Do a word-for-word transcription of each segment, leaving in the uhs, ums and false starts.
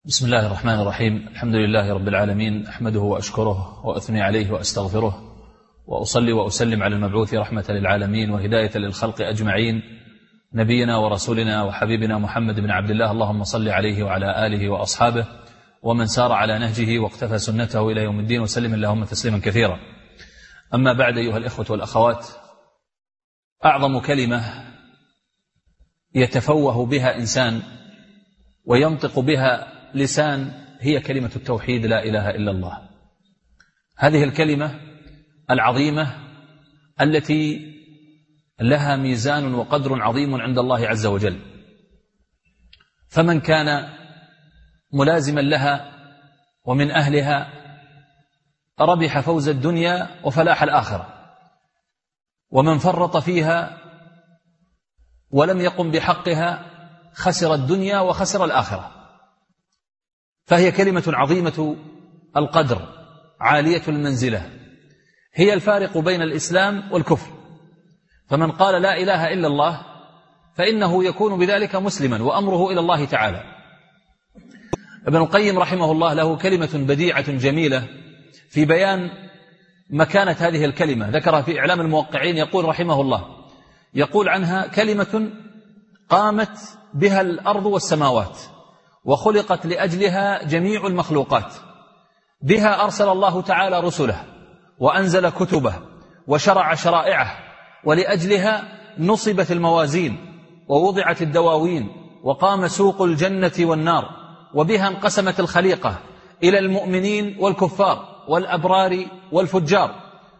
بسم الله الرحمن الرحيم. الحمد لله رب العالمين، أحمده وأشكره وأثني عليه وأستغفره، وأصلي وأسلم على المبعوث رحمة للعالمين وهداية للخلق أجمعين، نبينا ورسولنا وحبيبنا محمد بن عبد الله، اللهم صل عليه وعلى آله وأصحابه ومن سار على نهجه واقتفى سنته إلى يوم الدين، وسلم اللهم تسليما كثيرا. أما بعد، أيها الإخوة والأخوات، أعظم كلمة يتفوه بها إنسان وينطق بها لسان هي كلمة التوحيد، لا إله إلا الله. هذه الكلمة العظيمة التي لها ميزان وقدر عظيم عند الله عز وجل، فمن كان ملازما لها ومن أهلها ربح فوز الدنيا وفلاح الآخرة، ومن فرط فيها ولم يقم بحقها خسر الدنيا وخسر الآخرة. فهي كلمة عظيمة القدر عالية المنزلة، هي الفارق بين الإسلام والكفر. فمن قال لا إله إلا الله فإنه يكون بذلك مسلما وأمره إلى الله تعالى. ابن القيم رحمه الله له كلمة بديعة جميلة في بيان مكانة هذه الكلمة، ذكرها في إعلام الموقعين. يقول رحمه الله، يقول عنها: كلمة قامت بها الأرض والسماوات وخلقت لأجلها جميع المخلوقات، بها أرسل الله تعالى رسله وأنزل كتبه وشرع شرائعه، ولأجلها نصبت الموازين ووضعت الدواوين وقام سوق الجنة والنار، وبها انقسمت الخليقة إلى المؤمنين والكفار والأبرار والفجار،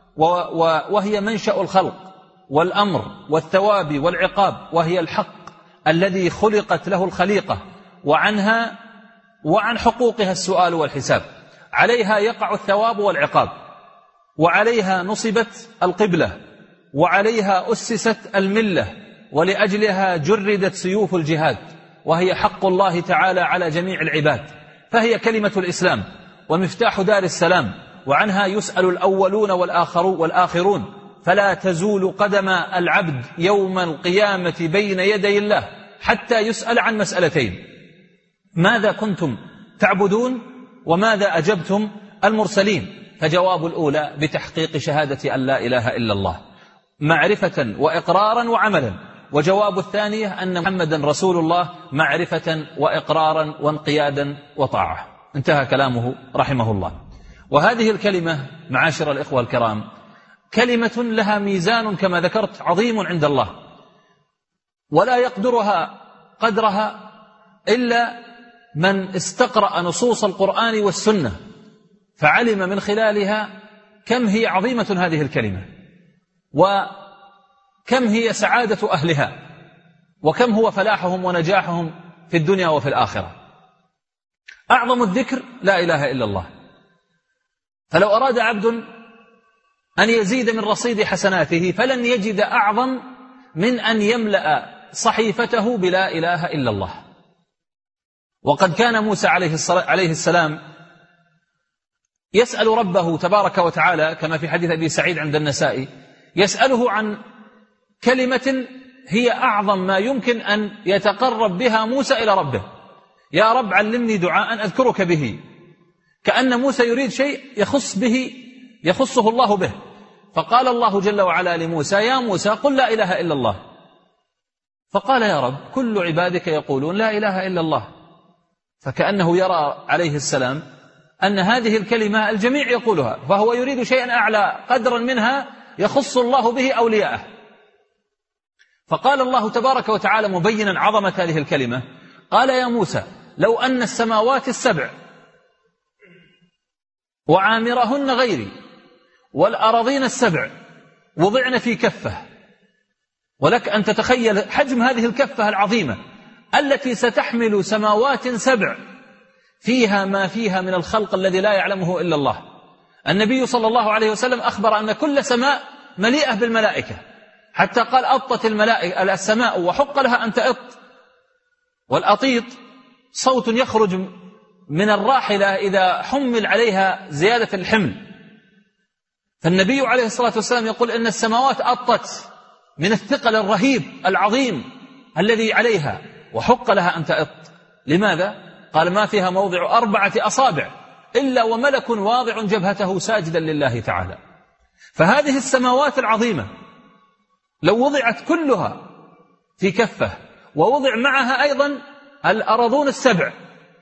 وهي منشأ الخلق والأمر والثواب والعقاب، وهي الحق الذي خلقت له الخليقة، وعنها وعن حقوقها السؤال والحساب. عليها يقع الثواب والعقاب، وعليها نصبت القبلة، وعليها أسست الملة، ولأجلها جردت سيوف الجهاد، وهي حق الله تعالى على جميع العباد. فهي كلمة الإسلام ومفتاح دار السلام، وعنها يسأل الأولون والآخرون، فلا تزول قدم العبد يوم القيامة بين يدي الله حتى يسأل عن مسألتين: ماذا كنتم تعبدون؟ وماذا أجبتم المرسلين؟ فجواب الأولى بتحقيق شهادة أن لا إله إلا الله معرفة وإقرارا وعملا، وجواب الثانية أن محمدا رسول الله معرفة وإقرارا وانقيادا وطاعة. انتهى كلامه رحمه الله. وهذه الكلمة معاشر الإخوة الكرام كلمة لها ميزان كما ذكرت عظيم عند الله، ولا يقدرها قدرها إلا من استقرأ نصوص القرآن والسنة، فعلم من خلالها كم هي عظيمة هذه الكلمة، وكم هي سعادة أهلها، وكم هو فلاحهم ونجاحهم في الدنيا وفي الآخرة. أعظم الذكر لا إله إلا الله، فلو أراد عبد أن يزيد من رصيد حسناته فلن يجد أعظم من أن يملأ صحيفته بلا إله إلا الله. وقد كان موسى عليه السلام يسأل ربه تبارك وتعالى كما في حديث أبي سعيد عند النسائي، يسأله عن كلمة هي أعظم ما يمكن أن يتقرب بها موسى إلى ربه: يا رب علمني دعاء أذكرك به. كأن موسى يريد شيء يخص به يخصه الله به. فقال الله جل وعلا لموسى: يا موسى قل لا إله إلا الله. فقال: يا رب كل عبادك يقولون لا إله إلا الله. فكأنه يرى عليه السلام أن هذه الكلمة الجميع يقولها، فهو يريد شيئا أعلى قدرا منها يخص الله به أولياءه. فقال الله تبارك وتعالى مبينا عظمة هذه الكلمة، قال: يا موسى لو أن السماوات السبع وعامرهن غيري والأراضين السبع وضعن في كفة، ولك أن تتخيل حجم هذه الكفة العظيمة التي ستحمل سماوات سبع فيها ما فيها من الخلق الذي لا يعلمه إلا الله. النبي صلى الله عليه وسلم أخبر أن كل سماء مليئة بالملائكة، حتى قال: أطت الملائكة السماء وحق لها أن تأط. والأطيط صوت يخرج من الراحلة إذا حمل عليها زيادة الحمل. فالنبي عليه الصلاة والسلام يقول إن السماوات أطت من الثقل الرهيب العظيم الذي عليها، وحق لها أن تأط. لماذا؟ قال ما فيها موضع أربعة أصابع إلا وملك واضع جبهته ساجدا لله تعالى. فهذه السماوات العظيمة لو وضعت كلها في كفة ووضع معها أيضا الأراضون السبع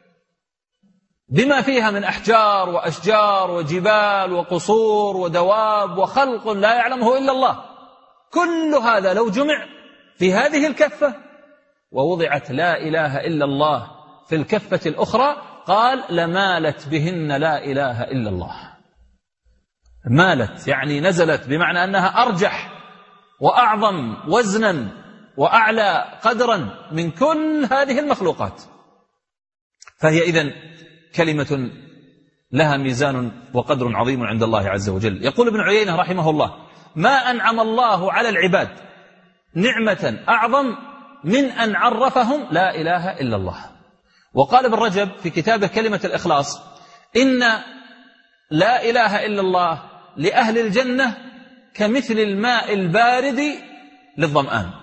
بما فيها من أحجار وأشجار وجبال وقصور ودواب وخلق لا يعلمه إلا الله، كل هذا لو جمع في هذه الكفة ووضعت لا إله إلا الله في الكفة الأخرى قال لمالت بهن لا إله إلا الله. مالت يعني نزلت، بمعنى أنها أرجح وأعظم وزنا وأعلى قدرا من كل هذه المخلوقات. فهي إذن كلمة لها ميزان وقدر عظيم عند الله عز وجل. يقول ابن عيينة رحمه الله ما أنعم الله على العباد نعمة أعظم من أن عرفهم لا إله إلا الله. وقال ابن رجب في كتابه كلمة الإخلاص إن لا إله إلا الله لأهل الجنة كمثل الماء البارد للظمآن.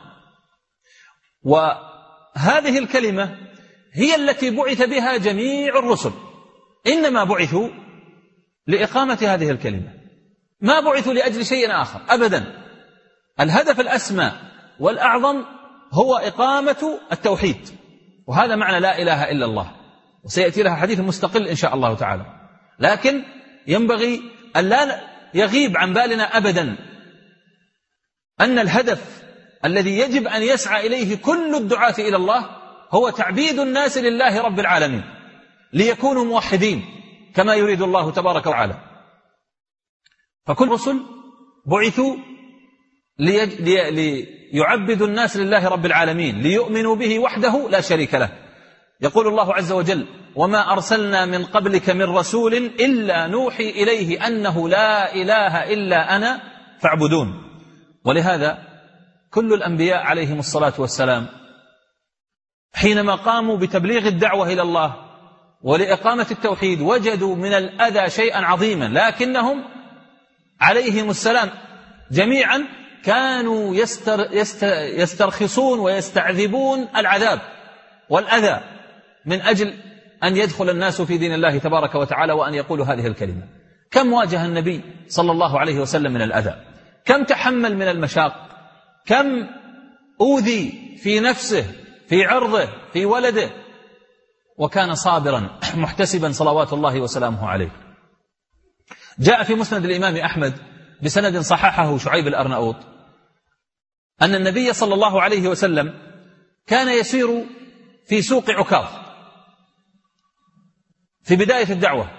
وهذه الكلمة هي التي بعث بها جميع الرسل، إنما بعثوا لإقامة هذه الكلمة، ما بعثوا لأجل شيء آخر أبدا. الهدف الأسمى والأعظم هو إقامة التوحيد، وهذا معنى لا إله إلا الله، وسيأتي لها حديث مستقل إن شاء الله تعالى. لكن ينبغي أن لا يغيب عن بالنا أبدا أن الهدف الذي يجب أن يسعى إليه كل الدعاة إلى الله هو تعبيد الناس لله رب العالمين ليكونوا موحدين كما يريد الله تبارك وتعالى. فكل رسل بعثوا ليعبدوا الناس لله رب العالمين ليؤمنوا به وحده لا شريك له. يقول الله عز وجل وما أرسلنا من قبلك من رسول إلا نوحي إليه أنه لا إله إلا أنا فاعبدون. ولهذا كل الأنبياء عليهم الصلاة والسلام حينما قاموا بتبليغ الدعوة إلى الله ولإقامة التوحيد وجدوا من الأذى شيئا عظيما، لكنهم عليهم السلام جميعا كانوا يستر يستر يسترخصون ويستعذبون العذاب والأذى من أجل أن يدخل الناس في دين الله تبارك وتعالى وأن يقولوا هذه الكلمة. كم واجه النبي صلى الله عليه وسلم من الأذى، كم تحمل من المشاق، كم أوذي في نفسه في عرضه في ولده، وكان صابرا محتسبا صلوات الله وسلامه عليه. جاء في مسند الإمام أحمد بسند صححه شعيب الأرناؤوط أن النبي صلى الله عليه وسلم كان يسير في سوق عكاظ في بداية الدعوة،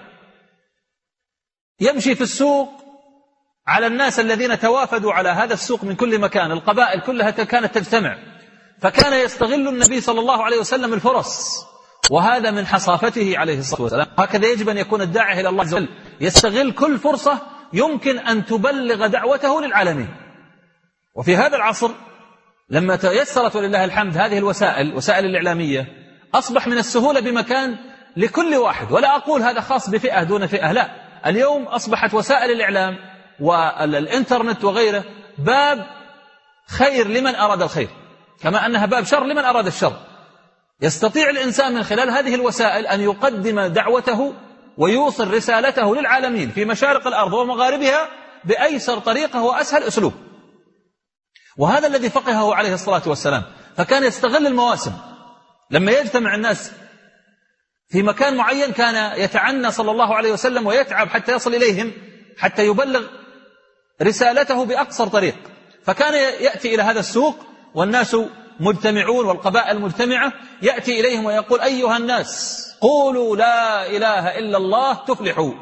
يمشي في السوق على الناس الذين توافدوا على هذا السوق من كل مكان، القبائل كلها كانت تجتمع، فكان يستغل النبي صلى الله عليه وسلم الفرص، وهذا من حصافته عليه الصلاة والسلام. هكذا يجب أن يكون الداعي إلى الله عز وجل، يستغل كل فرصة يمكن أن تبلغ دعوته للعالمين. وفي هذا العصر لما تيسرت ولله الحمد هذه الوسائل وسائل الإعلامية أصبح من السهولة بمكان لكل واحد، ولا أقول هذا خاص بفئة دون فئة، لا، اليوم أصبحت وسائل الإعلام والإنترنت وغيره باب خير لمن أراد الخير كما أنها باب شر لمن أراد الشر. يستطيع الإنسان من خلال هذه الوسائل أن يقدم دعوته ويوصل رسالته للعالمين في مشارق الأرض ومغاربها بأيسر طريقة وأسهل أسلوب، وهذا الذي فقهه عليه الصلاة والسلام. فكان يستغل المواسم، لما يجتمع الناس في مكان معين كان يتعنى صلى الله عليه وسلم ويتعب حتى يصل إليهم حتى يبلغ رسالته بأقصر طريق. فكان يأتي إلى هذا السوق والناس مجتمعون والقبائل مجتمعة، يأتي إليهم ويقول أيها الناس قولوا لا إله إلا الله تفلحوا.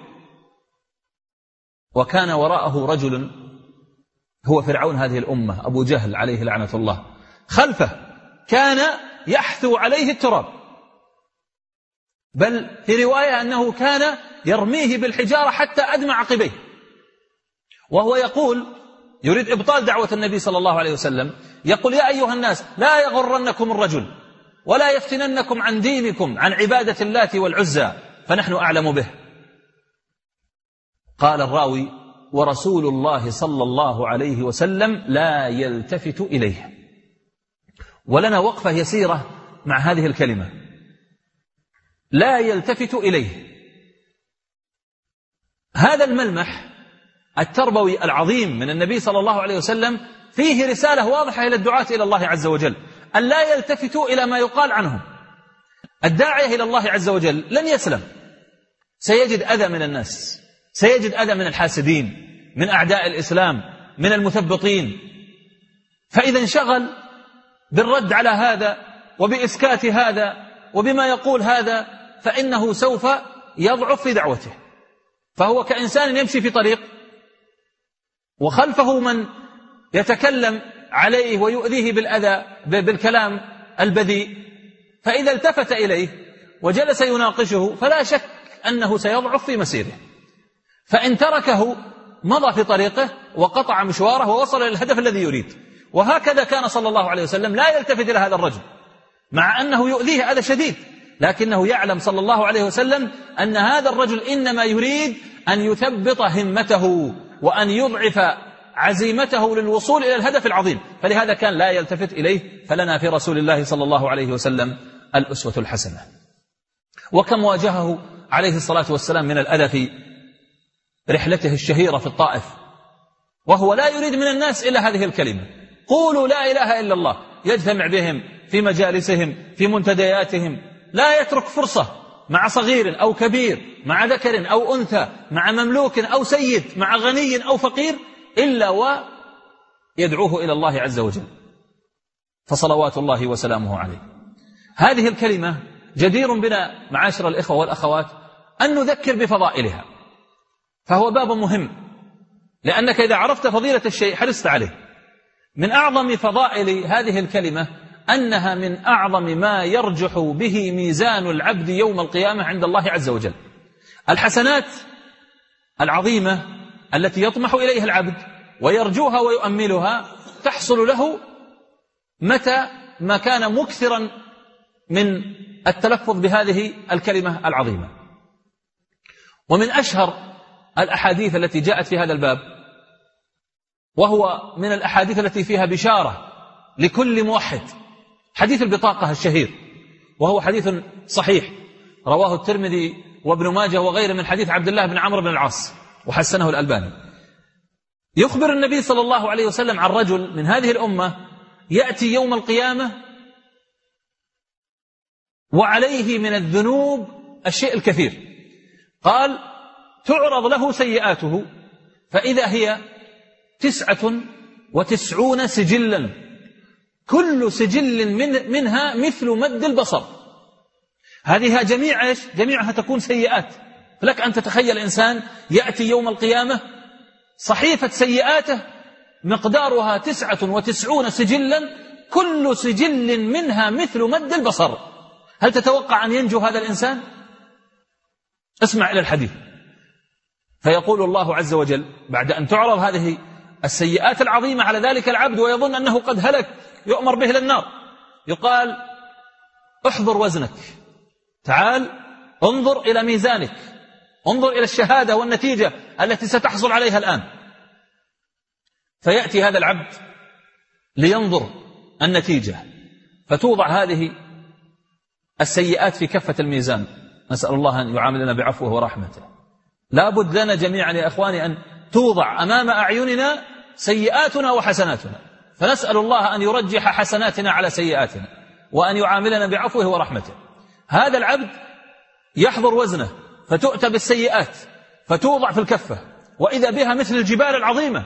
وكان وراءه رجل هو فرعون هذه الأمة أبو جهل عليه لعنة الله، خلفه كان يحثو عليه التراب، بل في رواية أنه كان يرميه بالحجارة حتى أدمع عقبيه، وهو يقول يريد إبطال دعوة النبي صلى الله عليه وسلم، يقول يا أيها الناس لا يغرنكم الرجل ولا يفتننكم عن دينكم عن عبادة اللات والعزى فنحن أعلم به. قال الراوي ورسول الله صلى الله عليه وسلم لا يلتفت إليه. ولنا وقفة يسيرة مع هذه الكلمة. لا يلتفت إليه. هذا الملمح التربوي العظيم من النبي صلى الله عليه وسلم فيه رسالة واضحة إلى الدعاة إلى الله عز وجل، أن لا يلتفتوا إلى ما يقال عنهم. الداعية إلى الله عز وجل لن يسلم، سيجد أذى من الناس، سيجد أذى من الحاسدين، من أعداء الإسلام، من المثبطين. فإذا انشغل بالرد على هذا وبإسكات هذا وبما يقول هذا فإنه سوف يضعف في دعوته. فهو كإنسان يمشي في طريق وخلفه من يتكلم عليه ويؤذيه بالأذى بالكلام البذيء، فإذا التفت إليه وجلس يناقشه فلا شك أنه سيضعف في مسيره. فإن تركه مضى في طريقه وقطع مشواره ووصل إلى الهدف الذي يريد. وهكذا كان صلى الله عليه وسلم لا يلتفت إلى هذا الرجل مع أنه يؤذيه أذى شديد، لكنه يعلم صلى الله عليه وسلم أن هذا الرجل إنما يريد أن يثبط همته وأن يضعف عزيمته للوصول إلى الهدف العظيم، فلهذا كان لا يلتفت إليه. فلنا في رسول الله صلى الله عليه وسلم الأسوة الحسنة. وكم واجهه عليه الصلاة والسلام من الأذى في رحلته الشهيرة في الطائف، وهو لا يريد من الناس إلا هذه الكلمة: قولوا لا إله إلا الله. يجتمع بهم في مجالسهم في منتدياتهم، لا يترك فرصة مع صغير أو كبير، مع ذكر أو أنثى، مع مملوك أو سيد، مع غني أو فقير، إلا ويدعوه إلى الله عز وجل. فصلوات الله وسلامه عليه. هذه الكلمة جدير بنا معاشر الإخوة والأخوات أن نذكر بفضائلها، فهو باب مهم، لأنك إذا عرفت فضيلة الشيء حرصت عليه. من أعظم فضائل هذه الكلمة أنها من أعظم ما يرجح به ميزان العبد يوم القيامة عند الله عز وجل. الحسنات العظيمة التي يطمح إليها العبد ويرجوها ويؤملها تحصل له متى ما كان مكثرا من التلفظ بهذه الكلمة العظيمة. ومن أشهر الأحاديث التي جاءت في هذا الباب، وهو من الأحاديث التي فيها بشارة لكل موحد، حديث البطاقة الشهير، وهو حديث صحيح رواه الترمذي وابن ماجه وغيره من حديث عبد الله بن عمرو بن العاص وحسنه الألباني. يخبر النبي صلى الله عليه وسلم عن رجل من هذه الأمة يأتي يوم القيامة وعليه من الذنوب الشيء الكثير. قال: تعرض له سيئاته فإذا هي تسعة وتسعون سجلا، كل سجل من منها مثل مد البصر. هذه جميع جميعها تكون سيئات. فلك أن تتخيل إنسان يأتي يوم القيامة صحيفة سيئاته مقدارها تسعة وتسعون سجلا، كل سجل منها مثل مد البصر. هل تتوقع أن ينجو هذا الإنسان؟ اسمع إلى الحديث. فيقول الله عز وجل بعد أن تعرض هذه السيئات العظيمة على ذلك العبد ويظن أنه قد هلك يؤمر به للنار، يقال: احضر وزنك، تعال انظر إلى ميزانك، انظر إلى الشهادة والنتيجة التي ستحصل عليها الآن. فيأتي هذا العبد لينظر النتيجة، فتوضع هذه السيئات في كفة الميزان. نسأل الله أن يعاملنا بعفوه ورحمته. لا بد لنا جميعا يا أخواني أن توضع أمام أعيننا سيئاتنا وحسناتنا، فنسأل الله أن يرجح حسناتنا على سيئاتنا وأن يعاملنا بعفوه ورحمته. هذا العبد يحضر وزنه فتؤتى بالسيئات فتوضع في الكفة وإذا بها مثل الجبال العظيمة،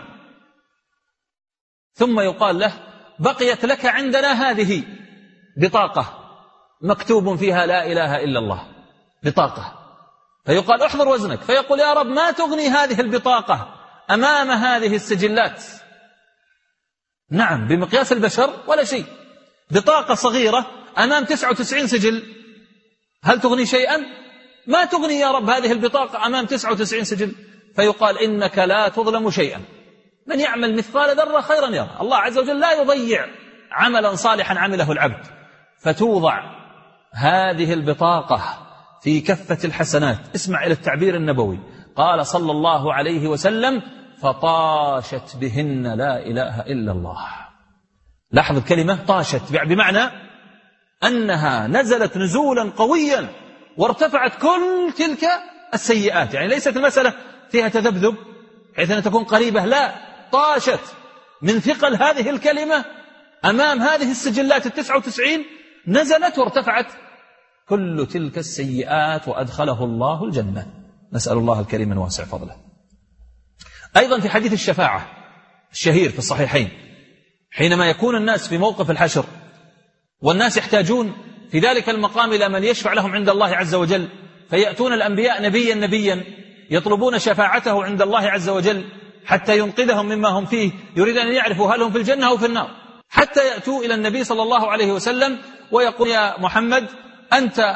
ثم يقال له: بقيت لك عندنا هذه بطاقة مكتوب فيها لا إله إلا الله، بطاقة. فيقال: احضر وزنك، فيقول: يا رب ما تغني هذه البطاقة أمام هذه السجلات. نعم، بمقياس البشر ولا شيء، بطاقة صغيرة أمام تسعة وتسعين سجل، هل تغني شيئا؟ ما تغني يا رب هذه البطاقة أمام تسعة وتسعين سجل. فيقال: إنك لا تظلم شيئا، من يعمل مثقال ذرة خيرا يرى. الله عز وجل لا يضيع عملا صالحا عمله العبد. فتوضع هذه البطاقة في كفة الحسنات. اسمع إلى التعبير النبوي، قال صلى الله عليه وسلم: فطاشت بهن لا إله إلا الله. لاحظ الكلمة طاشت، بمعنى أنها نزلت نزولا قويا وارتفعت كل تلك السيئات. يعني ليست المسألة فيها تذبذب حيث أن تكون قريبة، لا، طاشت من ثقل هذه الكلمة أمام هذه السجلات التسعة وتسعين، نزلت وارتفعت كل تلك السيئات وأدخله الله الجنة. نسأل الله الكريم من واسع فضله. أيضا في حديث الشفاعة الشهير في الصحيحين، حينما يكون الناس في موقف الحشر والناس يحتاجون في ذلك المقام إلى من يشفع لهم عند الله عز وجل، فيأتون الأنبياء نبيا نبيا يطلبون شفاعته عند الله عز وجل حتى ينقذهم مما هم فيه، يريد أن يعرفوا هل هم في الجنة أو في النار، حتى يأتوا إلى النبي صلى الله عليه وسلم ويقول: يا محمد أنت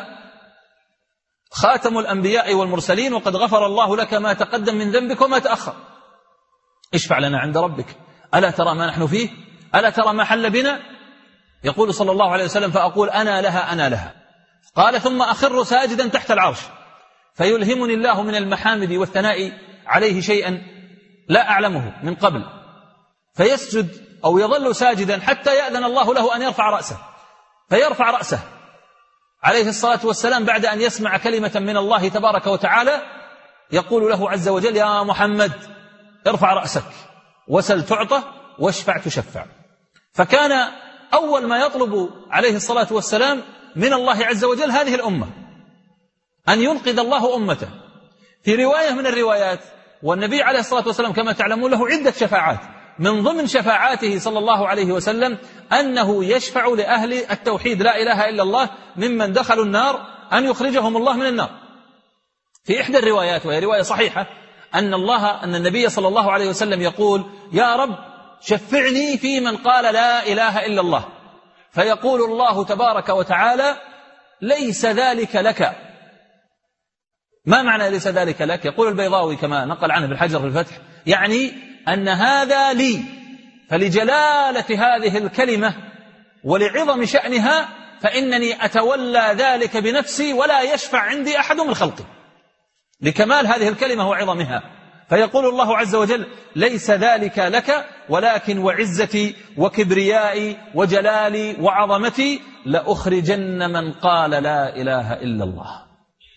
خاتم الأنبياء والمرسلين وقد غفر الله لك ما تقدم من ذنبك وما تأخر، اشفع لنا عند ربك، ألا ترى ما نحن فيه؟ ألا ترى ما حل بنا؟ يقول صلى الله عليه وسلم: فأقول أنا لها أنا لها. قال: ثم أخر ساجدا تحت العرش فيلهمني الله من المحامد والثناء عليه شيئا لا أعلمه من قبل، فيسجد أو يظل ساجدا حتى يأذن الله له أن يرفع رأسه، فيرفع رأسه عليه الصلاة والسلام بعد أن يسمع كلمة من الله تبارك وتعالى يقول له عز وجل: يا محمد ارفع رأسك وسل تعطى واشفع تشفع. فكان أول ما يطلب عليه الصلاة والسلام من الله عز وجل هذه الأمة، أن ينقذ الله أمته. في رواية من الروايات، والنبي عليه الصلاة والسلام كما تعلمون له عدة شفاعات، من ضمن شفاعاته صلى الله عليه وسلم أنه يشفع لأهل التوحيد لا إله إلا الله ممن دخلوا النار أن يخرجهم الله من النار. في إحدى الروايات وهي رواية صحيحة أن الله أن النبي صلى الله عليه وسلم يقول: يا رب شفعني في من قال لا إله إلا الله، فيقول الله تبارك وتعالى: ليس ذلك لك. ما معنى ليس ذلك لك؟ يقول البيضاوي كما نقل عنه بالحجر في الفتح: يعني أن هذا لي، فلجلالة هذه الكلمة ولعظم شأنها فإنني أتولى ذلك بنفسي ولا يشفع عندي أحد من خلقي، لكمال هذه الكلمة وعظمها. فيقول الله عز وجل: ليس ذلك لك، ولكن وعزتي وكبريائي وجلالي وعظمتي لأخرجن من قال لا إله إلا الله.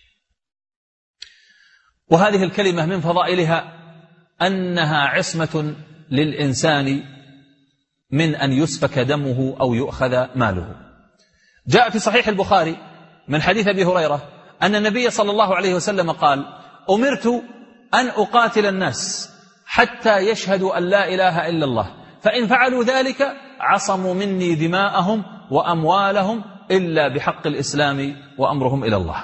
وهذه الكلمة من فضائلها أنها عصمة للإنسان من أن يسفك دمه أو يؤخذ ماله. جاء في صحيح البخاري من حديث أبي هريرة أن النبي صلى الله عليه وسلم قال: أمرت أن أقاتل الناس حتى يشهدوا أن لا إله إلا الله، فإن فعلوا ذلك عصموا مني دماءهم وأموالهم إلا بحق الإسلام وأمرهم إلى الله.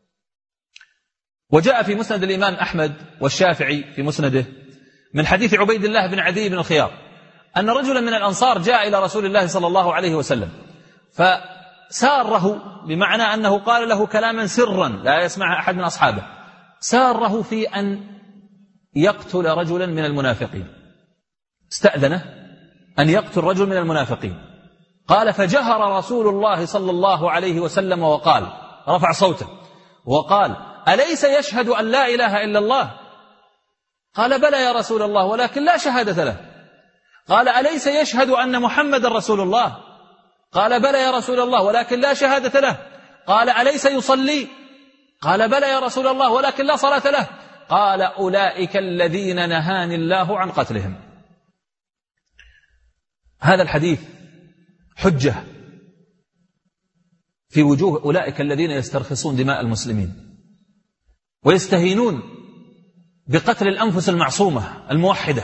وجاء في مسند الإمام أحمد والشافعي في مسنده من حديث عبيد الله بن عدي بن الخيار أن رجلا من الأنصار جاء إلى رسول الله صلى الله عليه وسلم فساره، بمعنى أنه قال له كلاما سرا لا يسمع أحد من أصحابه، ساره في أن يقتل رجلا من المنافقين، استأذنه أن يقتل رجل من المنافقين. قال: فجهر رسول الله صلى الله عليه وسلم وقال، رفع صوته وقال: أليس يشهد أن لا إله إلا الله؟ قال: بلى يا رسول الله ولكن لا شهادة له. قال: أليس يشهد أن محمد رسول الله؟ قال: بلى يا رسول الله ولكن لا شهادة له. قال: أليس يصلي؟ قال: بلى يا رسول الله ولكن لا صلاة له. قال: أولئك الذين نهاني الله عن قتلهم. هذا الحديث حجة في وجوه أولئك الذين يسترخصون دماء المسلمين ويستهينون بقتل الأنفس المعصومة الموحدة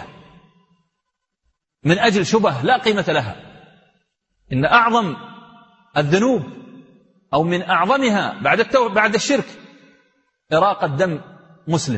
من أجل شبه لا قيمة لها. إن أعظم الذنوب أو من أعظمها بعد التو... بعد الشرك إراقة دم مسلم.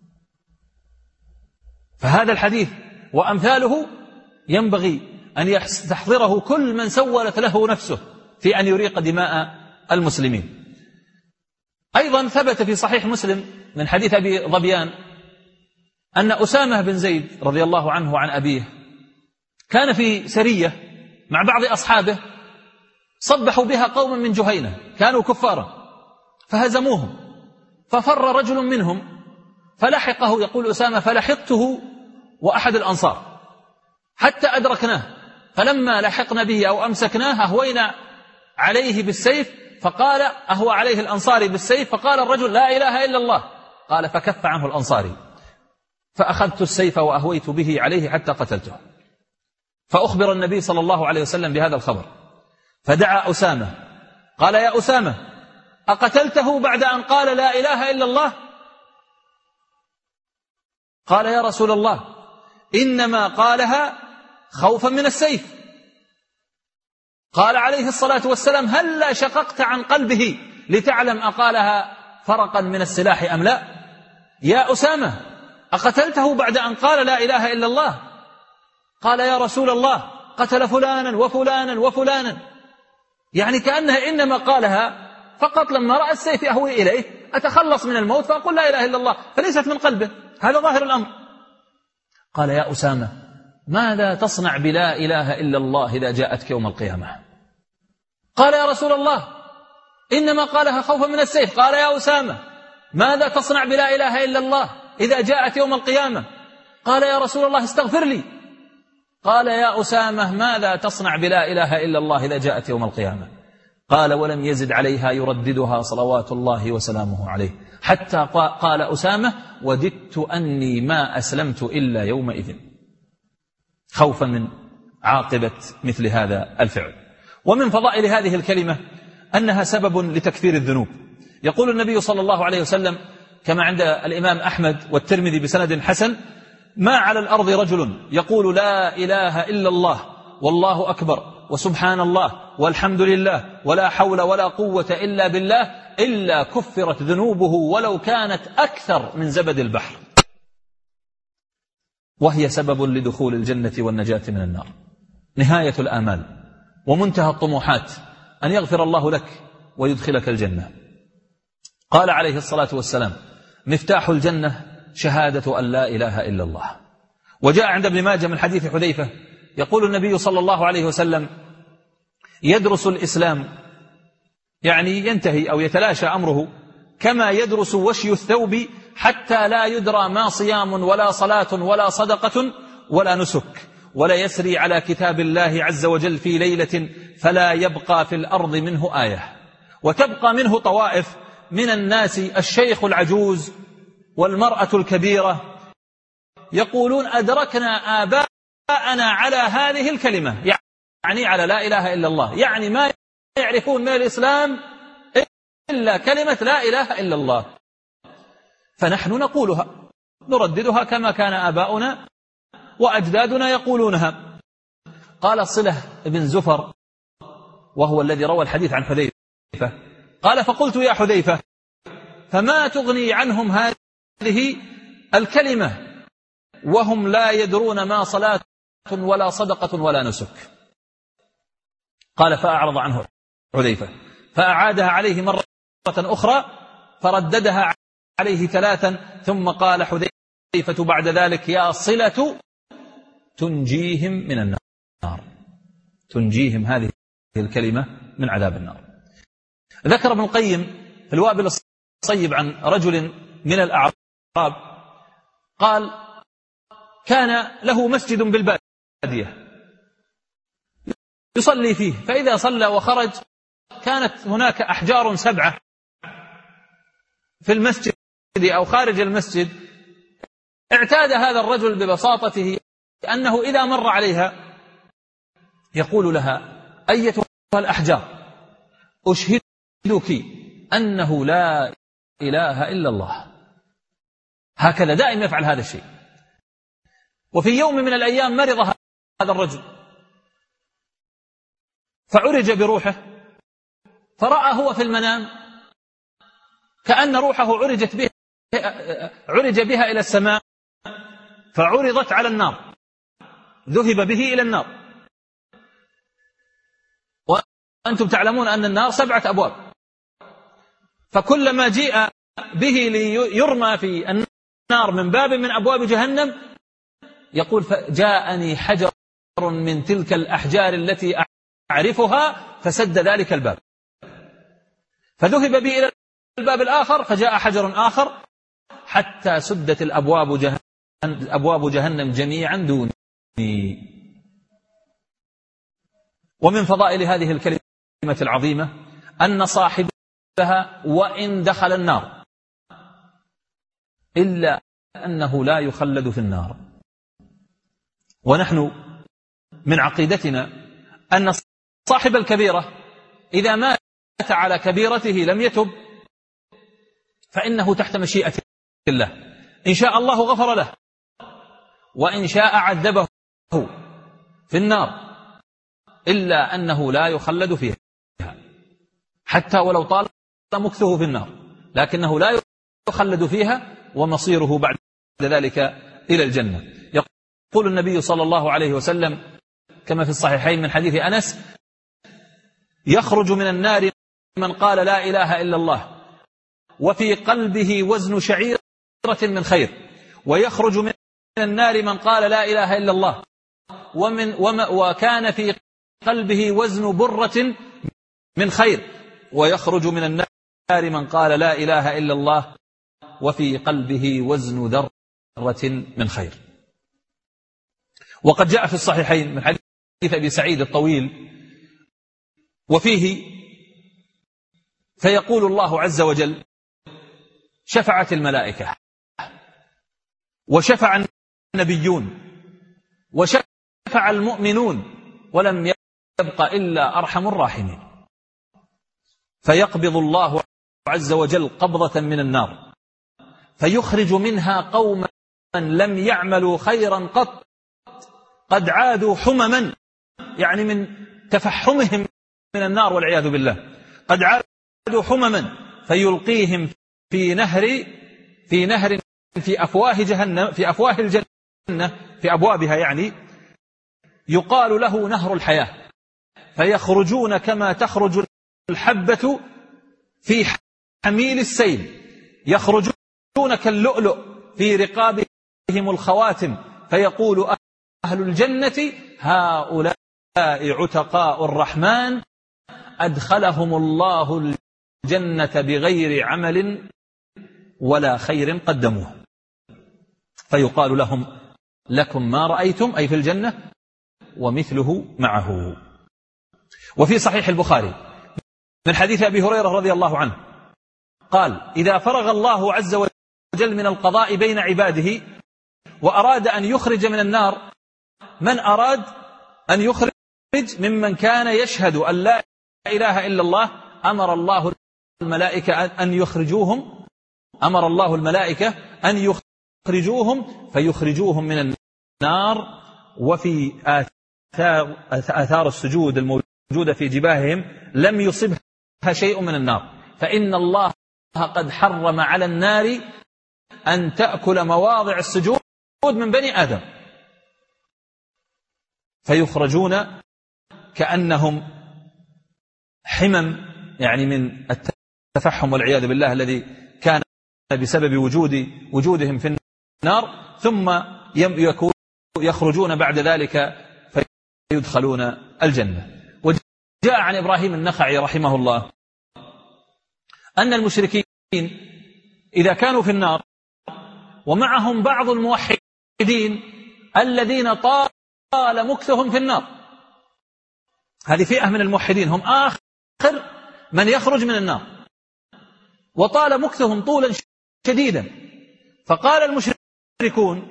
فهذا الحديث وأمثاله ينبغي أن يستحضره كل من سولت له نفسه في أن يريق دماء المسلمين. أيضا ثبت في صحيح مسلم من حديث أبي ظبيان أن أسامة بن زيد رضي الله عنه وعن أبيه كان في سرية مع بعض أصحابه صبحوا بها قوم من جهينة كانوا كفارا فهزموهم، ففر رجل منهم فلحقه، يقول أسامة: فلحقته وأحد الأنصار حتى أدركناه، فلما لحقنا به أو أمسكناه أهوينا عليه بالسيف فقال أهو عليه الأنصاري بالسيف، فقال الرجل لا إله إلا الله، قال فكف عنه الأنصاري، فأخذت السيف وأهويت به عليه حتى قتلته. فأخبر النبي صلى الله عليه وسلم بهذا الخبر، فدعا أسامة قال يا أسامة أقتلته بعد أن قال لا إله إلا الله؟ قال يا رسول الله إنما قالها خوفا من السيف. قال عليه الصلاة والسلام هلا شققت عن قلبه لتعلم أقالها فرقا من السلاح أم لا؟ يا أسامة أقتلته بعد أن قال لا إله إلا الله؟ قال يا رسول الله قتل فلانا وفلانا وفلانا، يعني كأنه إنما قالها فقط لما رأى السيف أهوي إليه أتخلص من الموت فأقول لا إله إلا الله، فليست من قلبه، هذا ظاهر الأمر. قال يا أسامة ماذا تصنع بلا إله إلا الله إذا جاءتك يوم القيامة؟ قال يا رسول الله إنما قالها خوفا من السيف. قال يا أسامة ماذا تصنع بلا إله إلا الله إذا جاءت يوم القيامة؟ قال يا رسول الله استغفر لي. قال يا أسامة ماذا تصنع بلا إله إلا الله إذا جاءت يوم القيامة؟ قال ولم يزد عليها يرددها صلوات الله وسلامه عليه حتى قال أسامة وددت أني ما أسلمت إلا يومئذ، خوفا من عاقبة مثل هذا الفعل. ومن فضائل هذه الكلمة أنها سبب لتكفير الذنوب. يقول النبي صلى الله عليه وسلم كما عند الإمام أحمد والترمذي بسند حسن ما على الأرض رجل يقول لا إله إلا الله والله أكبر وسبحان الله والحمد لله ولا حول ولا قوة إلا بالله إلا كفرت ذنوبه ولو كانت أكثر من زبد البحر، وهي سبب لدخول الجنة والنجاة من النار. نهاية الآمال ومنتهى الطموحات أن يغفر الله لك ويدخلك الجنة. قال عليه الصلاة والسلام مفتاح الجنة شهادة أن لا إله إلا الله. وجاء عند ابن ماجه من حديث حذيفة يقول النبي صلى الله عليه وسلم يدرس الإسلام، يعني ينتهي أو يتلاشى أمره كما يدرس وشي الثوب حتى لا يدرى ما صيام ولا صلاة ولا صدقة ولا نسك، ولا يسري على كتاب الله عز وجل في ليلة فلا يبقى في الأرض منه آية، وتبقى منه طوائف من الناس الشيخ العجوز والمرأة الكبيرة يقولون أدركنا آباءنا على هذه الكلمة، يعني على لا إله إلا الله، يعني ما يعرفون من الإسلام إلا كلمة لا إله إلا الله، فنحن نقولها نرددها كما كان آباؤنا وأجدادنا يقولونها. قال صلة بن زفر وهو الذي روى الحديث عن حذيفة قال فقلت يا حذيفة فما تغني عنهم هذه الكلمة وهم لا يدرون ما صلاة ولا صدقة ولا نسك؟ قال فأعرض عنه حذيفة فأعادها عليه مرة أخرى فرددها عليه ثلاثا ثم قال حذيفة بعد ذلك يا صلة تنجيهم من النار، تنجيهم هذه الكلمة من عذاب النار. ذكر ابن القيم في الوابل الصيب عن رجل من الأعراب قال كان له مسجد بالبادية يصلي فيه، فإذا صلى وخرج كانت هناك أحجار سبعة في المسجد أو خارج المسجد. اعتاد هذا الرجل ببساطته أنه إذا مر عليها يقول لها أيتها الأحجار أشهدك أنه لا إله إلا الله، هكذا دائما يفعل هذا الشيء. وفي يوم من الأيام مرض هذا الرجل فعرج بروحه، فرأى هو في المنام كأن روحه عرجت بها عرج بها إلى السماء فعرضت على النار، ذهب به إلى النار. وأنتم تعلمون أن النار سبعة أبواب، فكلما جيء به ليرمى في النار من باب من أبواب جهنم يقول فجاءني حجر من تلك الأحجار التي أعرفها فسد ذلك الباب، فذهب به إلى الباب الآخر فجاء حجر آخر حتى سدت الأبواب جهنم, أبواب جهنم جميعا دوني. ومن فضائل هذه الكلمة العظيمة أن صاحبها وإن دخل النار إلا أنه لا يخلد في النار. ونحن من عقيدتنا أن صاحب الكبيرة إذا مات على كبيرته لم يتب فإنه تحت مشيئة الله، إن شاء الله غفر له وإن شاء عذبه في النار، إلا أنه لا يخلد فيها حتى ولو طال مكثه في النار، لكنه لا يخلد فيها ومصيره بعد ذلك إلى الجنة. يقول النبي صلى الله عليه وسلم كما في الصحيحين من حديث أنس: يخرج من النار من قال لا إله إلا الله وفي قلبه وزن شعيرة من خير، ويخرج من النار من قال لا إله إلا الله ومن وما وكان في قلبه وزن برة من خير، ويخرج من النار من قال لا إله إلا الله وفي قلبه وزن ذرة من خير. وقد جاء في الصحيحين من حديث أبي سعيد الطويل وفيه: فيقول الله عز وجل: شفعت الملائكة وشفع النبيون وشفع المؤمنون ولم يبق إلا أرحم الراحمين. فيقبض الله عز وجل قبضة من النار فيخرج منها قوما لم يعملوا خيرا قط، قد عادوا حمما، يعني من تفحمهم من النار والعياذ بالله، قد عادوا حمما، فيلقيهم في نهر في نهر في أفواه جهنم، في أفواه الجنة، في أبوابها يعني، يقال له نهر الحياة، فيخرجون كما تخرج الحبة في حميل السيل، يخرجون كاللؤلؤ في رقابهم الخواتم، فيقول أهل الجنة: هؤلاء عتقاء الرحمن أدخلهم الله الجنة بغير عمل ولا خير قدموه. فيقال لهم: لكم ما رأيتم، أي في الجنة، ومثله معه. وفي صحيح البخاري من حديث أبي هريرة رضي الله عنه قال: إذا فرغ الله عز وجل من القضاء بين عباده وأراد أن يخرج من النار من أراد أن يخرج ممن كان يشهد أن لا إله إلا الله، أمر الله الملائكة أن يخرجوهم أمر الله الملائكة أن يخرجوهم فيخرجوهم من النار، وفي آثار, آثار السجود الموجودة في جباههم لم يصبها شيء من النار، فإن الله قد حرم على النار أن تأكل مواضع السجود من بني آدم، فيخرجون كأنهم حمم، يعني من التفحم والعياذ بالله الذي كان بسبب وجود وجودهم في النار، ثم يخرجون بعد ذلك فيدخلون الجنة. وجاء عن إبراهيم النخعي رحمه الله أن المشركين إذا كانوا في النار ومعهم بعض الموحدين الذين طال مكثهم في النار، هذه فئة من الموحدين هم آخر من يخرج من النار وطال مكثهم طولا شديدا، فقال المشركون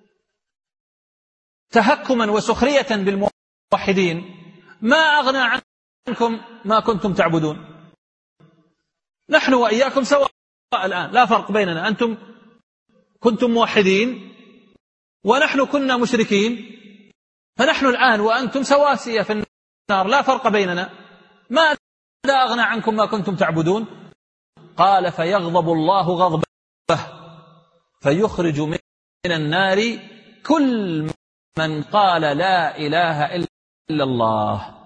تهكما وسخرية بالموحدين: ما أغنى عنكم ما كنتم تعبدون، نحن وإياكم سواء الآن، لا فرق بيننا، أنتم كنتم موحدين ونحن كنا مشركين، فنحن الآن وأنتم سواسية في النار، لا فرق بيننا، ماذا أغنى عنكم ما كنتم تعبدون؟ قال: فيغضب الله غضبه فيخرج من النار كل من قال لا إله إلا الله،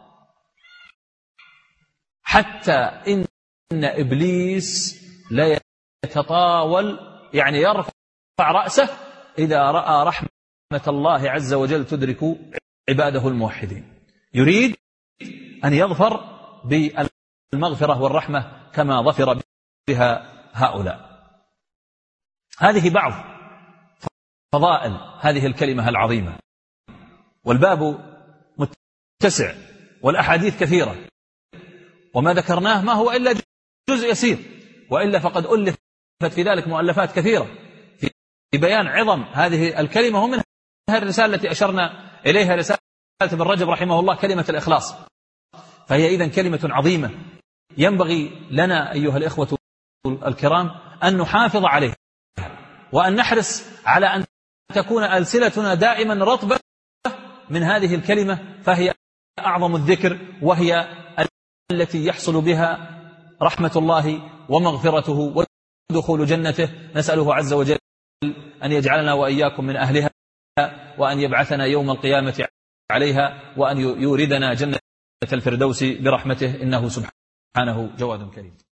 حتى إن إبليس لا يتطاول، يعني يرفع رأسه إذا رأى رحمة الله عز وجل تدرك عباده الموحدين، يريد أن يظفر بالمغفرة والرحمة كما ظفر بها هؤلاء. هذه بعض فضائل هذه الكلمة العظيمة، والباب متسع والأحاديث كثيرة، وما ذكرناه ما هو إلا جزء يسير، وإلا فقد ألفت في ذلك مؤلفات كثيرة في بيان عظم هذه الكلمة، ومنها الرسالة التي أشرنا إليها رسالة ابن رجب رحمه الله، كلمة الإخلاص. فهي إذن كلمة عظيمة ينبغي لنا أيها الإخوة الكرام أن نحافظ عليها، وأن نحرص على أن تكون ألسنتنا دائما رطبة من هذه الكلمة، فهي أعظم الذكر، وهي التي يحصل بها رحمة الله ومغفرته ودخول جنته. نسأله عز وجل أن يجعلنا وإياكم من أهلها، وأن يبعثنا يوم القيامة عليها، وأن يوردنا جنة الفردوس برحمته، إنه سبحانه جواد كريم.